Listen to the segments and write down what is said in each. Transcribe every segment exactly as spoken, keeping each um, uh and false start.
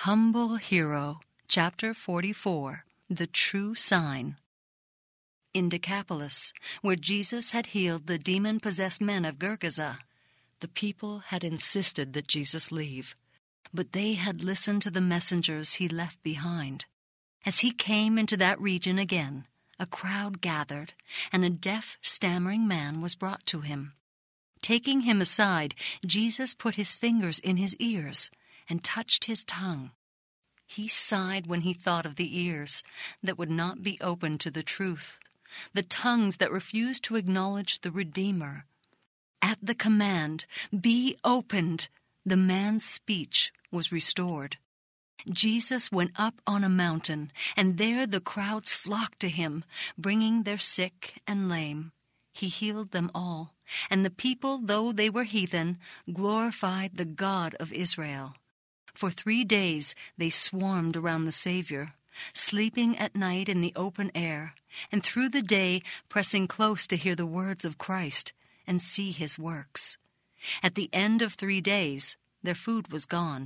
Humble Hero, Chapter forty-four, The True Sign. In Decapolis, where Jesus had healed the demon-possessed men of Gergesa, the people had insisted that Jesus leave, but they had listened to the messengers he left behind. As he came into that region again, a crowd gathered, and a deaf, stammering man was brought to him. Taking him aside, Jesus put his fingers in his ears and touched his tongue. He sighed when he thought of the ears that would not be open to the truth, the tongues that refused to acknowledge the Redeemer. At the command, "Be opened," the man's speech was restored. Jesus went up on a mountain, and there the crowds flocked to him, bringing their sick and lame. He healed them all, and the people, though they were heathen, glorified the God of Israel. For three days they swarmed around the Savior, sleeping at night in the open air, and through the day pressing close to hear the words of Christ and see his works. At the end of three days, their food was gone.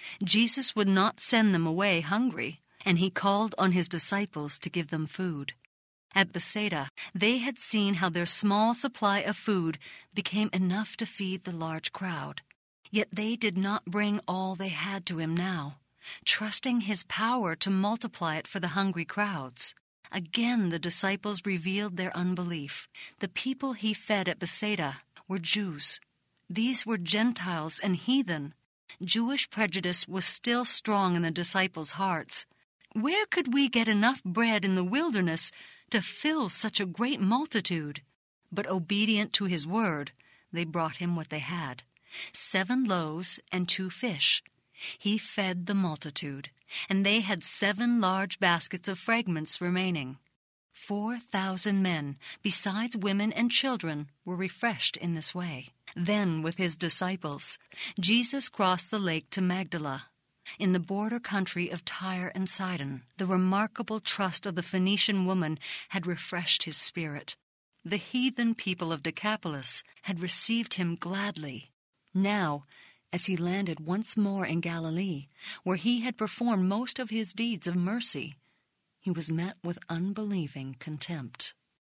Jesus would not send them away hungry, and he called on his disciples to give them food. At Bethsaida, they had seen how their small supply of food became enough to feed the large crowd. Yet they did not bring all they had to him now, trusting his power to multiply it for the hungry crowds. Again the disciples revealed their unbelief. The people he fed at Bethsaida were Jews. These were Gentiles and heathen. Jewish prejudice was still strong in the disciples' hearts. Where could we get enough bread in the wilderness to fill such a great multitude? But obedient to his word, they brought him what they had. Seven loaves and two fish. He fed the multitude, and they had seven large baskets of fragments remaining. Four thousand men, besides women and children, were refreshed in this way. Then, with his disciples, Jesus crossed the lake to Magdala. In the border country of Tyre and Sidon, the remarkable trust of the Phoenician woman had refreshed his spirit. The heathen people of Decapolis had received him gladly. Now, as he landed once more in Galilee, where he had performed most of his deeds of mercy, he was met with unbelieving contempt.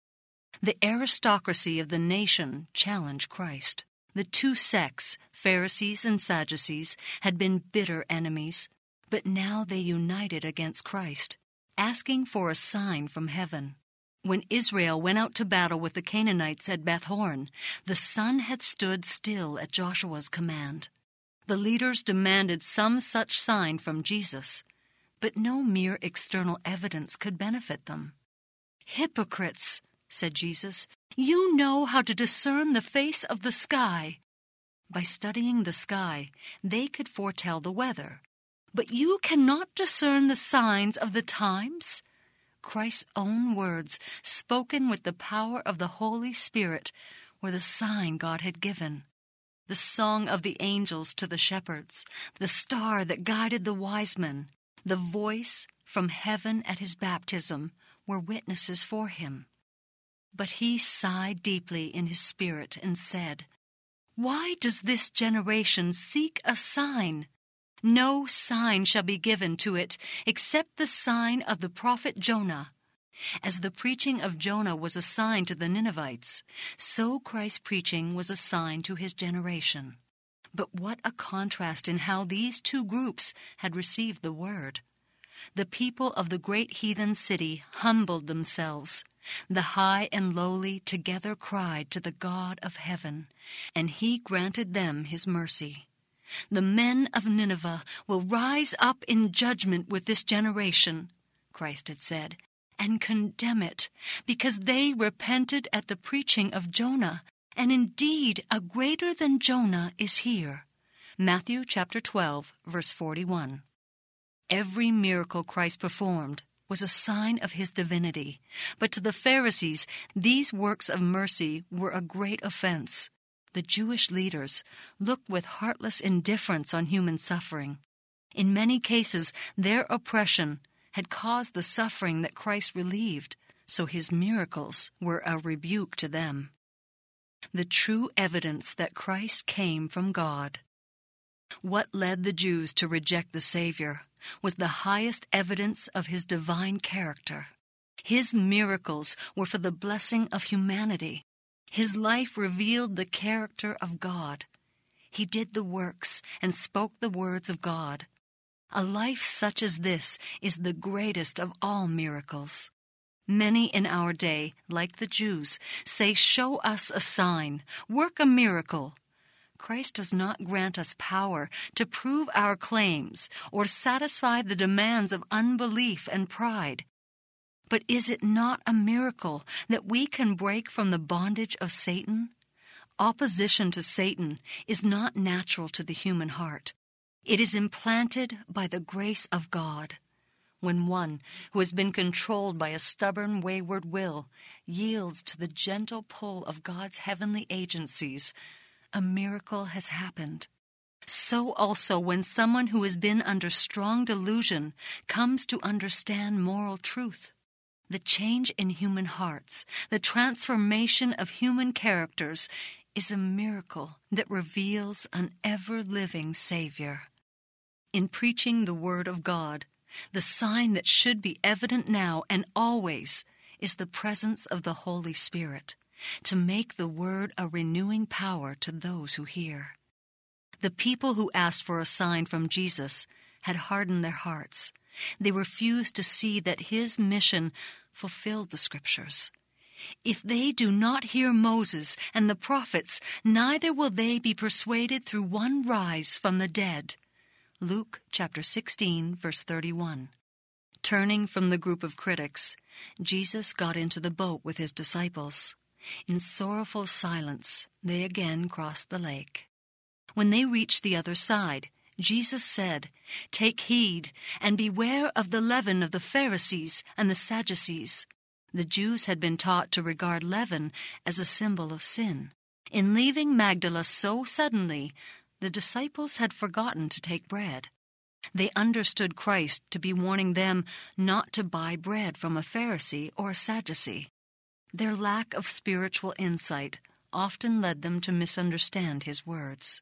The aristocracy of the nation challenged Christ. The two sects, Pharisees and Sadducees, had been bitter enemies, but now they united against Christ, asking for a sign from heaven. When Israel went out to battle with the Canaanites at Beth-horon, the sun had stood still at Joshua's command. The leaders demanded some such sign from Jesus, but no mere external evidence could benefit them. "Hypocrites," said Jesus, "you know how to discern the face of the sky. By studying the sky, they could foretell the weather. But you cannot discern the signs of the times?" Christ's own words, spoken with the power of the Holy Spirit, were the sign God had given. The song of the angels to the shepherds, the star that guided the wise men, the voice from heaven at his baptism were witnesses for him. But he sighed deeply in his spirit and said, "Why does this generation seek a sign? No sign shall be given to it except the sign of the prophet Jonah. As the preaching of Jonah was a sign to the Ninevites, so Christ's preaching was a sign to his generation." But what a contrast in how these two groups had received the word. The people of the great heathen city humbled themselves. The high and lowly together cried to the God of heaven, and he granted them his mercy. "The men of Nineveh will rise up in judgment with this generation," Christ had said, "and condemn it, because they repented at the preaching of Jonah, and indeed a greater than Jonah is here." Matthew chapter twelve, verse forty-one. Every miracle Christ performed was a sign of his divinity, but to the Pharisees these works of mercy were a great offense. The Jewish leaders looked with heartless indifference on human suffering. In many cases, their oppression had caused the suffering that Christ relieved, so his miracles were a rebuke to them. The true evidence that Christ came from God. What led the Jews to reject the Savior was the highest evidence of his divine character. His miracles were for the blessing of humanity. His life revealed the character of God. He did the works and spoke the words of God. A life such as this is the greatest of all miracles. Many in our day, like the Jews, say, "Show us a sign, work a miracle." Christ does not grant us power to prove our claims or satisfy the demands of unbelief and pride. But is it not a miracle that we can break from the bondage of Satan? Opposition to Satan is not natural to the human heart. It is implanted by the grace of God. When one who has been controlled by a stubborn, wayward will yields to the gentle pull of God's heavenly agencies, a miracle has happened. So also when someone who has been under strong delusion comes to understand moral truth. The change in human hearts, the transformation of human characters, is a miracle that reveals an ever-living Savior. In preaching the Word of God, the sign that should be evident now and always is the presence of the Holy Spirit, to make the Word a renewing power to those who hear. The people who asked for a sign from Jesus had hardened their hearts. They refused to see that his mission fulfilled the Scriptures. If they do not hear Moses and the prophets, neither will they be persuaded through one rise from the dead. Luke chapter sixteen, verse thirty-one. Turning from the group of critics, Jesus got into the boat with his disciples. In sorrowful silence, they again crossed the lake. When they reached the other side, Jesus said, "Take heed and beware of the leaven of the Pharisees and the Sadducees." The Jews had been taught to regard leaven as a symbol of sin. In leaving Magdala so suddenly, the disciples had forgotten to take bread. They understood Christ to be warning them not to buy bread from a Pharisee or a Sadducee. Their lack of spiritual insight often led them to misunderstand his words.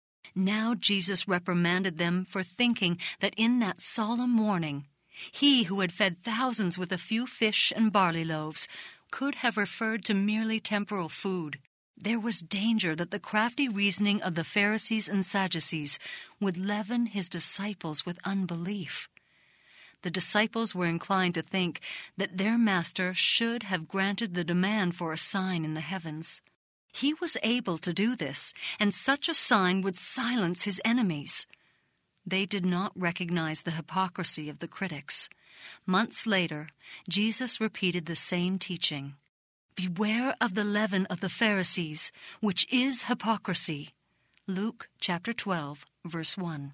Now Jesus reprimanded them for thinking that in that solemn morning, he who had fed thousands with a few fish and barley loaves could have referred to merely temporal food. There was danger that the crafty reasoning of the Pharisees and Sadducees would leaven his disciples with unbelief. The disciples were inclined to think that their master should have granted the demand for a sign in the heavens. He was able to do this, and such a sign would silence his enemies. They did not recognize the hypocrisy of the critics. Months later, Jesus repeated the same teaching. "Beware of the leaven of the Pharisees, which is hypocrisy." Luke chapter twelve, verse one.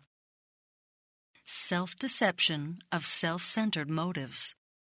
Self-deception of self-centered motives.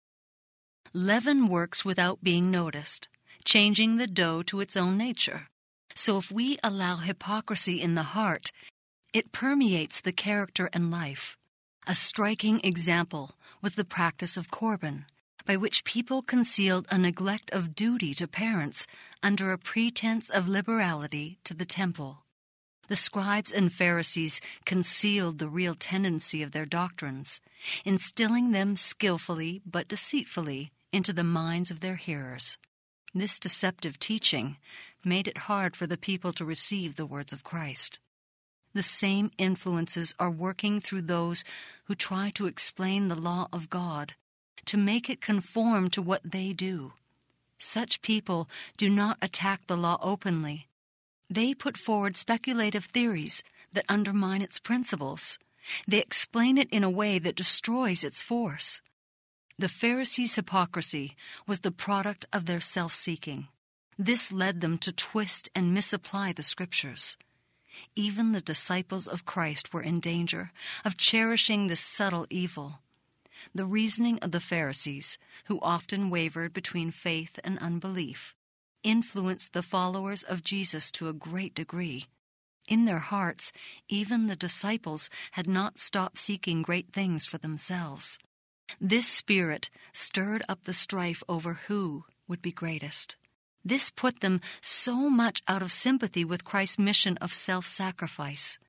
Leaven works without being noticed, changing the dough to its own nature. So if we allow hypocrisy in the heart, it permeates the character and life. A striking example was the practice of Corban, by which people concealed a neglect of duty to parents under a pretense of liberality to the temple. The scribes and Pharisees concealed the real tendency of their doctrines, instilling them skillfully but deceitfully into the minds of their hearers. This deceptive teaching made it hard for the people to receive the words of Christ. The same influences are working through those who try to explain the law of God, to make it conform to what they do. Such people do not attack the law openly. They put forward speculative theories that undermine its principles. They explain it in a way that destroys its force. The Pharisees' hypocrisy was the product of their self-seeking. This led them to twist and misapply the Scriptures. Even the disciples of Christ were in danger of cherishing this subtle evil. The reasoning of the Pharisees, who often wavered between faith and unbelief, influenced the followers of Jesus to a great degree. In their hearts, even the disciples had not stopped seeking great things for themselves. This spirit stirred up the strife over who would be greatest. This put them so much out of sympathy with Christ's mission of self-sacrifice.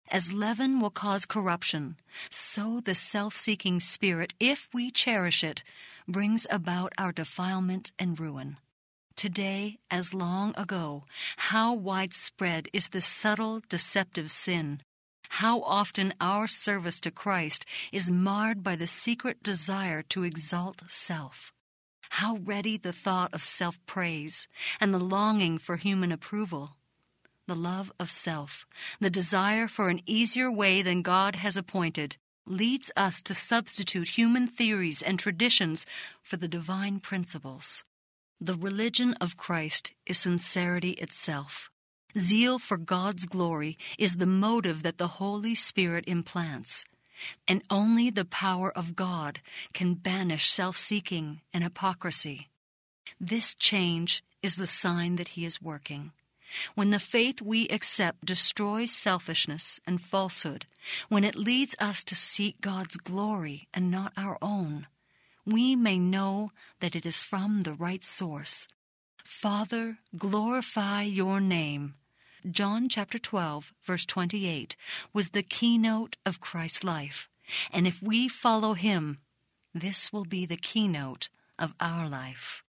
As leaven will cause corruption, so the self-seeking spirit, if we cherish it, brings about our defilement and ruin. Today, as long ago, how widespread is this subtle, deceptive sin. How often our service to Christ is marred by the secret desire to exalt self. How ready the thought of self-praise and the longing for human approval. The love of self, the desire for an easier way than God has appointed, leads us to substitute human theories and traditions for the divine principles. The religion of Christ is sincerity itself. Zeal for God's glory is the motive that the Holy Spirit implants, and only the power of God can banish self-seeking and hypocrisy. This change is the sign that He is working. When the faith we accept destroys selfishness and falsehood, when it leads us to seek God's glory and not our own, we may know that it is from the right source. Father, glorify your name. John chapter twelve, verse twenty-eight, was the keynote of Christ's life. And if we follow Him, this will be the keynote of our life.